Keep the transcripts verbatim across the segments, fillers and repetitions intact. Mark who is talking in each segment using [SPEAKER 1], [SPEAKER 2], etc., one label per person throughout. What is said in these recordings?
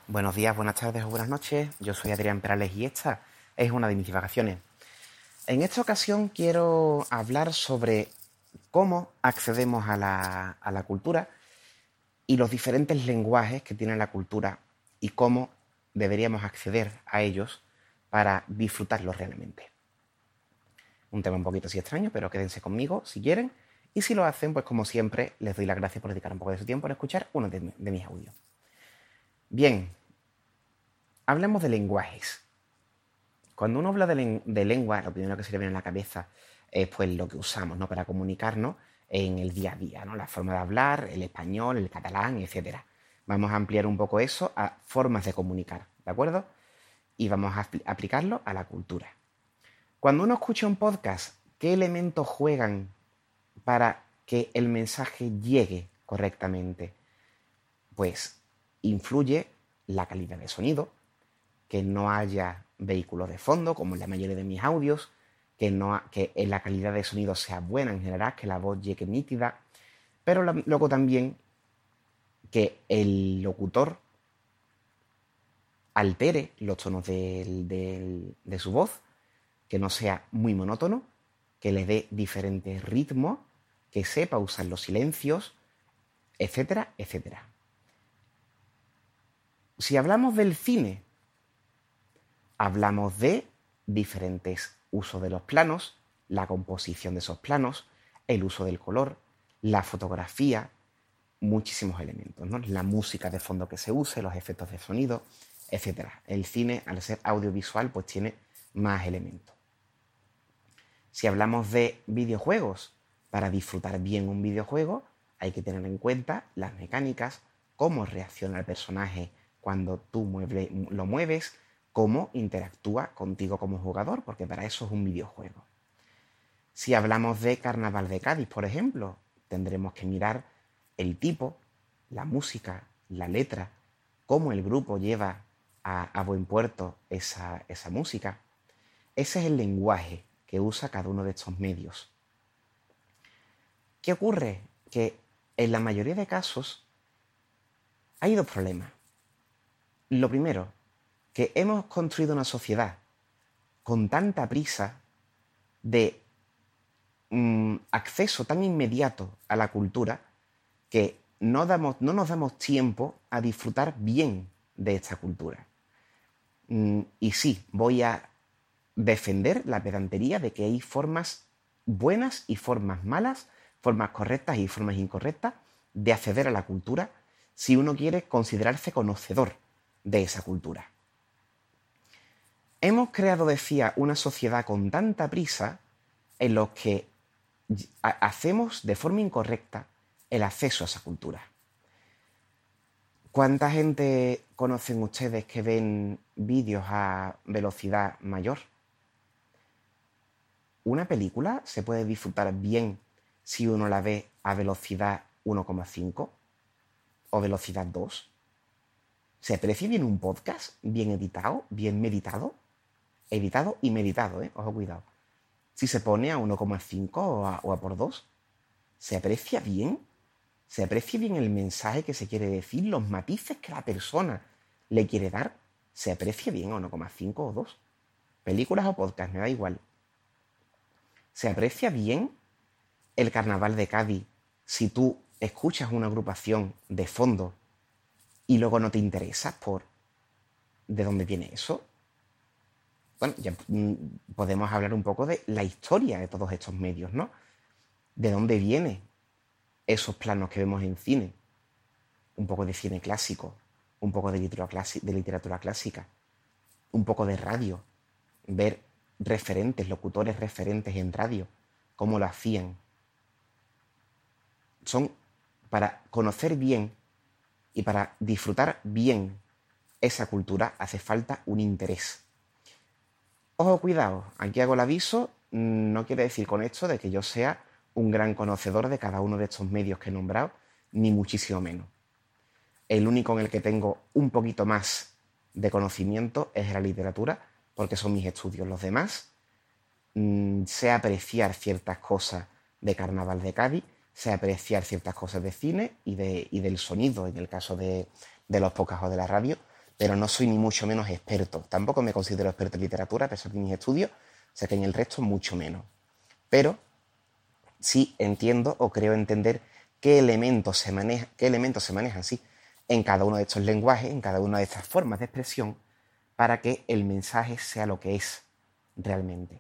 [SPEAKER 1] Buenos días, buenas tardes o buenas noches. Yo soy Adrián Perales y esta es una de mis divagaciones. En esta ocasión quiero hablar sobre cómo accedemos a la, a la cultura y los diferentes lenguajes que tiene la cultura y cómo deberíamos acceder a ellos para disfrutarlos realmente. Un tema un poquito así extraño, pero quédense conmigo si quieren. Y si lo hacen, pues como siempre, les doy las gracias por dedicar un poco de su tiempo a escuchar uno de, de mis audios. Bien, hablemos de lenguajes. Cuando uno habla de, len- de lengua, lo primero que se le viene a la cabeza es pues lo que usamos, ¿no?, para comunicarnos en el día a día, ¿no? La forma de hablar, el español, el catalán, etcétera. Vamos a ampliar un poco eso a formas de comunicar, ¿de acuerdo? Y vamos a apl- aplicarlo a la cultura. Cuando uno escucha un podcast, ¿qué elementos juegan para que el mensaje llegue correctamente? Pues influye la calidad de sonido, que no haya vehículos de fondo, como en la mayoría de mis audios, que, no, que la calidad de sonido sea buena en general, que la voz llegue nítida, pero la, luego también que el locutor altere los tonos del- del- de su voz, que no sea muy monótono, que le dé diferentes ritmos, que sepa usar los silencios, etcétera, etcétera. Si hablamos del cine, hablamos de diferentes usos de los planos, la composición de esos planos, el uso del color, la fotografía, muchísimos elementos, ¿no? La música de fondo que se use, los efectos de sonido, etcétera. El cine, al ser audiovisual, pues tiene más elementos. Si hablamos de videojuegos, para disfrutar bien un videojuego hay que tener en cuenta las mecánicas, cómo reacciona el personaje cuando tú mueble, lo mueves, cómo interactúa contigo como jugador, porque para eso es un videojuego. Si hablamos de Carnaval de Cádiz, por ejemplo, tendremos que mirar el tipo, la música, la letra, cómo el grupo lleva a, a buen puerto esa, esa música. Ese es el lenguaje que usa cada uno de estos medios. ¿Qué ocurre? Que en la mayoría de casos hay dos problemas. Lo primero, que hemos construido una sociedad con tanta prisa de mm, acceso tan inmediato a la cultura que no, damos, no nos damos tiempo a disfrutar bien de esta cultura. Mm, y sí, voy a defender la pedantería de que hay formas buenas y formas malas, formas correctas y formas incorrectas de acceder a la cultura si uno quiere considerarse conocedor de esa cultura. Hemos creado, decía, una sociedad con tanta prisa en los que hacemos de forma incorrecta el acceso a esa cultura. ¿Cuánta gente conocen ustedes que ven vídeos a velocidad mayor? Una película se puede disfrutar bien si uno la ve a velocidad uno coma cinco o velocidad dos. ¿Se aprecia bien un podcast bien editado, bien meditado? Editado y meditado, ¿eh? Ojo, cuidado. Si se pone a uno coma cinco o a, o a por dos, ¿se aprecia bien? ¿Se aprecia bien el mensaje que se quiere decir? ¿Los matices que la persona le quiere dar? ¿Se aprecia bien a uno coma cinco o dos? Películas o podcast, me da igual. ¿Se aprecia bien el Carnaval de Cádiz si tú escuchas una agrupación de fondo y luego no te interesas por de dónde viene eso? Bueno, ya mm, podemos hablar un poco de la historia de todos estos medios, ¿no? ¿De dónde vienen esos planos que vemos en cine? Un poco de cine clásico, un poco de literatura, clásica, de literatura clásica, un poco de radio, ver referentes, locutores referentes en radio, cómo lo hacían. Son para conocer bien y para disfrutar bien esa cultura hace falta un interés. Ojo, cuidado, aquí hago el aviso, no quiere decir con esto de que yo sea un gran conocedor de cada uno de estos medios que he nombrado, ni muchísimo menos. El único en el que tengo un poquito más de conocimiento es la literatura, porque son mis estudios. Los demás, mmm, sé apreciar ciertas cosas de Carnaval de Cádiz, sé apreciar ciertas cosas de cine y, de, y del sonido, en el caso de, de los podcasts o de la radio, pero no soy ni mucho menos experto. Tampoco me considero experto en literatura, a pesar de mis estudios, o sea que en el resto mucho menos. Pero sí entiendo o creo entender qué elementos se manejan, qué elementos se manejan, sí, en cada uno de estos lenguajes, en cada una de estas formas de expresión, para que el mensaje sea lo que es realmente.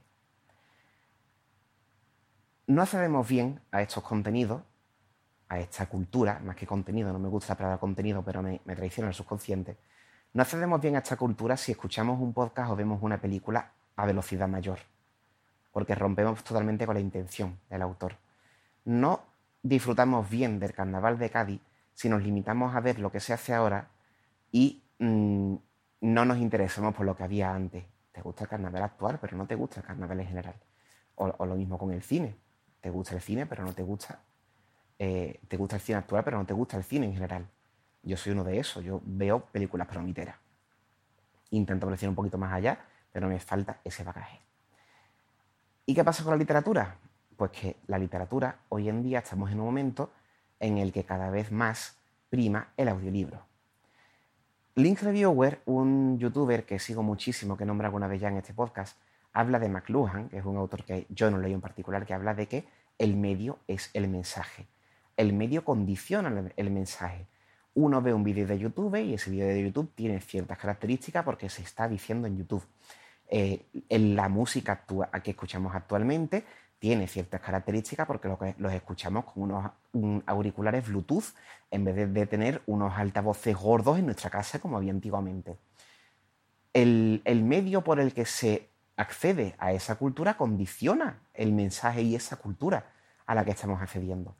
[SPEAKER 1] No accedemos bien a estos contenidos, a esta cultura, más que contenido, no me gusta la palabra contenido, pero me, me traiciona el subconsciente. No accedemos bien a esta cultura si escuchamos un podcast o vemos una película a velocidad mayor, porque rompemos totalmente con la intención del autor. No disfrutamos bien del Carnaval de Cádiz si nos limitamos a ver lo que se hace ahora y mmm, no nos interesamos por lo que había antes. Te gusta el carnaval actual, pero no te gusta el carnaval en general. O, o lo mismo con el cine. Te gusta el cine, pero no te gusta... Eh, te gusta el cine actual, pero no te gusta el cine en general. Yo soy uno de esos. Yo veo películas palomiteras. Intento apreciar un poquito más allá, pero me falta ese bagaje. ¿Y qué pasa con la literatura? Pues que la literatura, hoy en día estamos en un momento en el que cada vez más prima el audiolibro. Link Reviewer, un youtuber que sigo muchísimo, que nombra alguna vez ya en este podcast, habla de McLuhan, que es un autor que yo no leí en particular, que habla de que el medio es el mensaje. El medio condiciona el mensaje. Uno ve un vídeo de YouTube y ese vídeo de YouTube tiene ciertas características porque se está diciendo en YouTube. Eh, en la música actua que escuchamos actualmente tiene ciertas características porque lo que, los escuchamos con unos un, auriculares Bluetooth en vez de, de tener unos altavoces gordos en nuestra casa como había antiguamente. El, el medio por el que se accede a esa cultura condiciona el mensaje y esa cultura a la que estamos accediendo.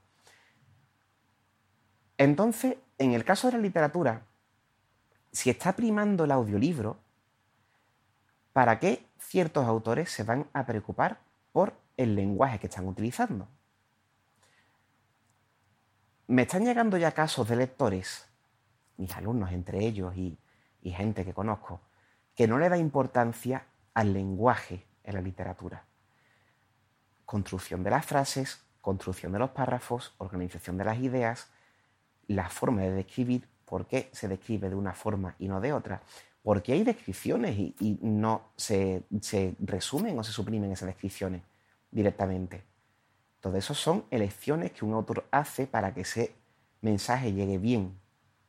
[SPEAKER 1] Entonces, en el caso de la literatura, si está primando el audiolibro, ¿para qué ciertos autores se van a preocupar por el lenguaje que están utilizando? Me están llegando ya casos de lectores, mis alumnos entre ellos y, y gente que conozco, que no le da importancia al lenguaje en la literatura. Construcción de las frases, construcción de los párrafos, organización de las ideas, la forma de describir, por qué se describe de una forma y no de otra, porque hay descripciones y, y no se, se resumen o se suprimen esas descripciones directamente. Todo eso son elecciones que un autor hace para que ese mensaje llegue bien.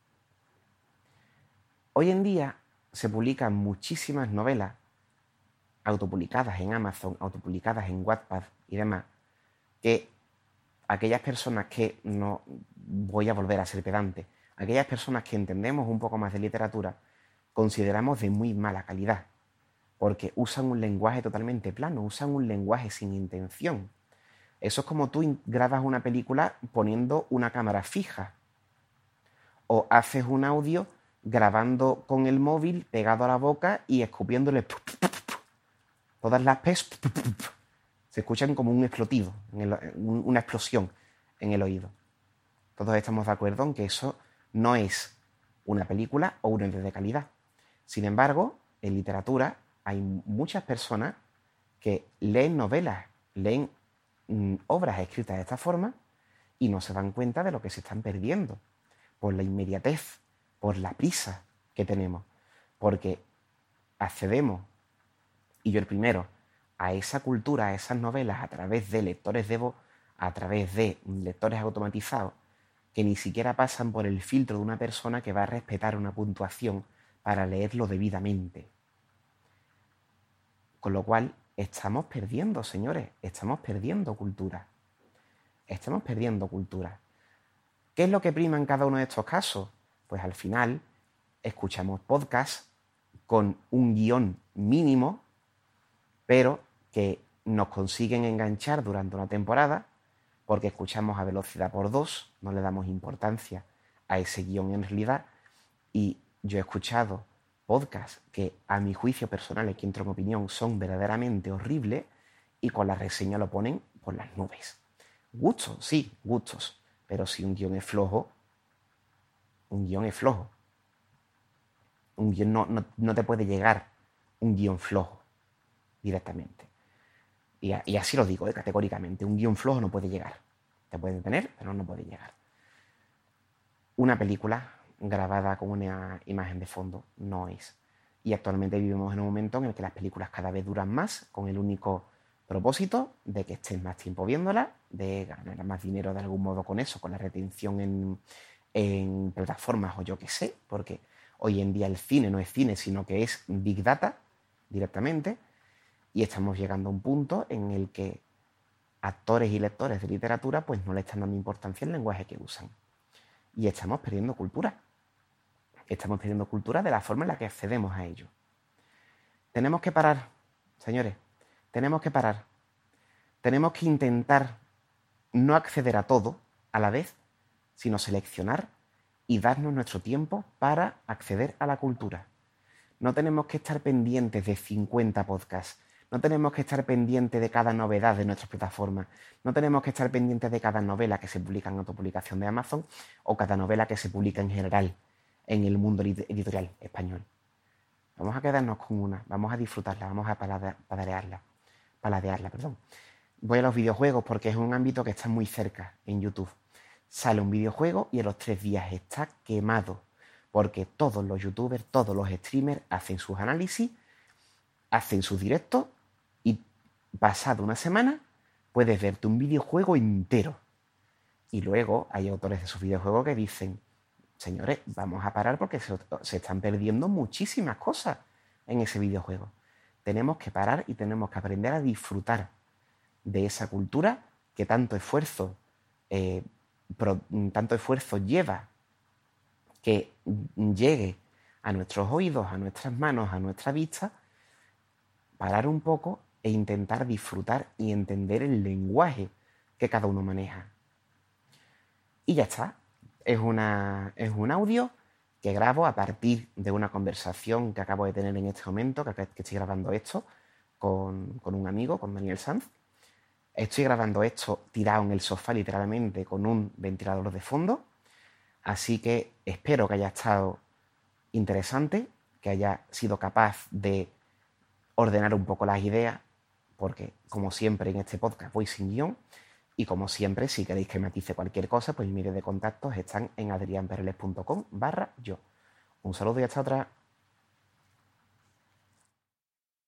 [SPEAKER 1] Hoy en día se publican muchísimas novelas autopublicadas en Amazon, autopublicadas en Wattpad y demás, que aquellas personas que no voy a volver a ser pedante, aquellas personas que entendemos un poco más de literatura, consideramos de muy mala calidad, porque usan un lenguaje totalmente plano, usan un lenguaje sin intención. Eso es como tú grabas una película poniendo una cámara fija, o haces un audio grabando con el móvil pegado a la boca y escupiéndole todas las pes se escuchan como un explotivo, una explosión en el oído. Todos estamos de acuerdo en que eso no es una película o un ente de calidad. Sin embargo, en literatura hay muchas personas que leen novelas, leen mm, obras escritas de esta forma y no se dan cuenta de lo que se están perdiendo por la inmediatez, por la prisa que tenemos, porque accedemos, y yo el primero, a esa cultura, a esas novelas a través de lectores de voz, a través de lectores automatizados que ni siquiera pasan por el filtro de una persona que va a respetar una puntuación para leerlo debidamente. Con lo cual, estamos perdiendo, señores, estamos perdiendo cultura. Estamos perdiendo cultura. ¿Qué es lo que prima en cada uno de estos casos? Pues al final, escuchamos podcasts con un guión mínimo, pero que nos consiguen enganchar durante una temporada, porque escuchamos a velocidad por dos, no le damos importancia a ese guión en realidad, y yo he escuchado podcasts que a mi juicio personal, aquí entro en opinión, son verdaderamente horribles y con la reseña lo ponen por las nubes. Gustos, sí, gustos, pero si un guión es flojo, un guión es flojo. Un guión no, no, no te puede llegar un guión flojo directamente. Y, a, y así lo digo, ¿eh? Categóricamente. Un guión flojo no puede llegar. Te puede tener, pero no puede llegar. Una película grabada con una imagen de fondo, no es. Y actualmente vivimos en un momento en el que las películas cada vez duran más, con el único propósito de que estés más tiempo viéndolas, de ganar más dinero de algún modo con eso, con la retención en, en plataformas o yo qué sé, porque hoy en día el cine no es cine, sino que es Big Data directamente, y estamos llegando a un punto en el que actores y lectores de literatura pues no le están dando importancia al lenguaje que usan. Y estamos perdiendo cultura. Estamos perdiendo cultura de la forma en la que accedemos a ello. Tenemos que parar, señores, tenemos que parar. Tenemos que intentar no acceder a todo a la vez, sino seleccionar y darnos nuestro tiempo para acceder a la cultura. No tenemos que estar pendientes de cincuenta podcasts. No tenemos que estar pendientes de cada novedad de nuestras plataformas. No tenemos que estar pendientes de cada novela que se publica en autopublicación de Amazon o cada novela que se publica en general en el mundo editorial español. Vamos a quedarnos con una, vamos a disfrutarla, vamos a paladearla, paladearla, perdón. Voy a los videojuegos porque es un ámbito que está muy cerca en YouTube. Sale un videojuego y a los tres días está quemado, porque todos los youtubers, todos los streamers hacen sus análisis, hacen sus directos y pasado una semana puedes verte un videojuego entero. Y luego hay autores de esos videojuegos que dicen, señores, vamos a parar porque se, se están perdiendo muchísimas cosas en ese videojuego. Tenemos que parar y tenemos que aprender a disfrutar de esa cultura que tanto esfuerzo, eh, pro, tanto esfuerzo lleva que llegue a nuestros oídos, a nuestras manos, a nuestra vista, parar un poco e intentar disfrutar y entender el lenguaje que cada uno maneja. Y ya está. Es, una, es un audio que grabo a partir de una conversación que acabo de tener en este momento, que, que estoy grabando esto con, con un amigo, con Daniel Sanz. Estoy grabando esto tirado en el sofá literalmente con un ventilador de fondo. Así que espero que haya estado interesante, que haya sido capaz de ordenar un poco las ideas, porque como siempre en este podcast voy sin guión. Y como siempre, si queréis que matice cualquier cosa, pues mis medios de contactos están en adrianperles punto com barra yo. Un saludo y hasta otra.